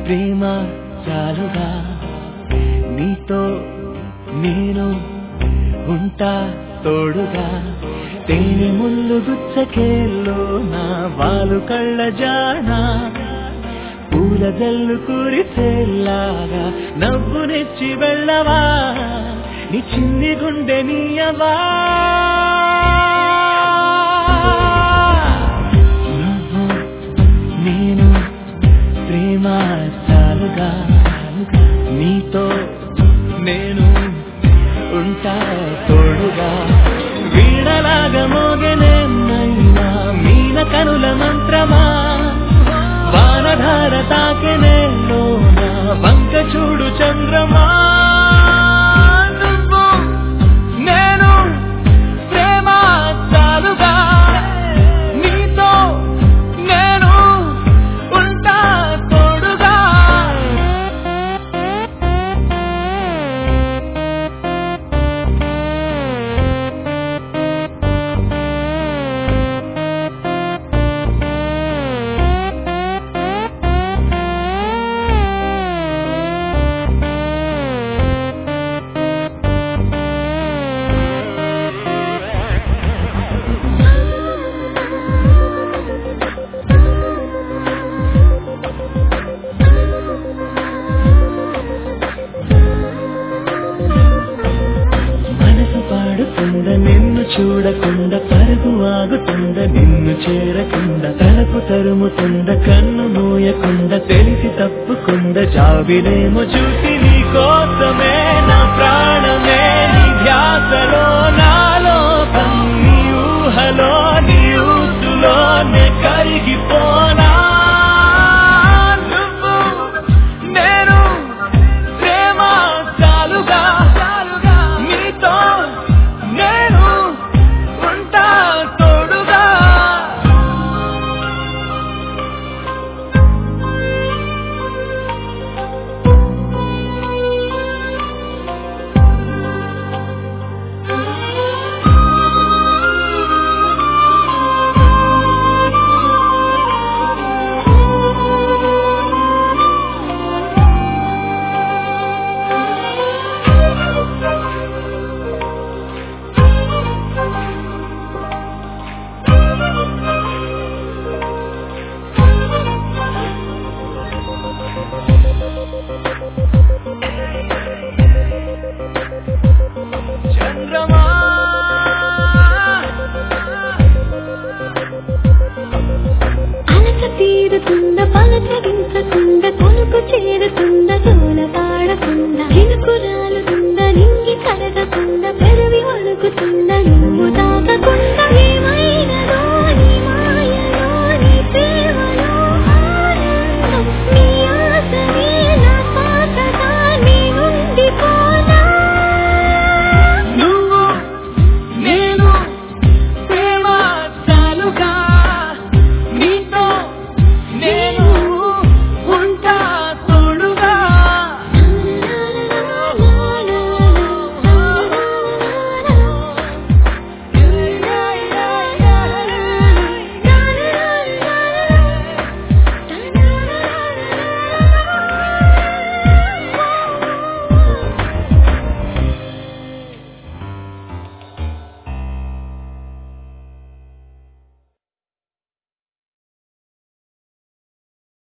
ప్రేమ చాలుగా నీతో నేను ఉంటా తోడుగా తేనె ముళ్ళు గుచ్చకేల్లో నా వాలు కళ్ళ జానా పూల జల్లు కురిసేలాగా నవ్వు నెచ్చి వెళ్ళవా నీ చిన్ని గుండె నీయవా నువ్వు నేను ప్రేమ చాలుగా నీతో నేను ఉంటా తోడుగా వీణలాగా మోగెనైనా మీన కనుల మంత్రమా వానధార తాకెనేలోన వంక చూడు చంద్రమా నువ్వు నేను ప్రేమ చాలుగా నీతో నేను ఉంటా తోడుగా నిన్ను చూడకుండా పరుగు ఆగుతుండ నిన్ను చేరకుండా తలపు తరుముతుండ కన్ను మూయకుండా తెలిసి తప్పుకుండా జాబిలేమో చూసి నీ కోసమే నా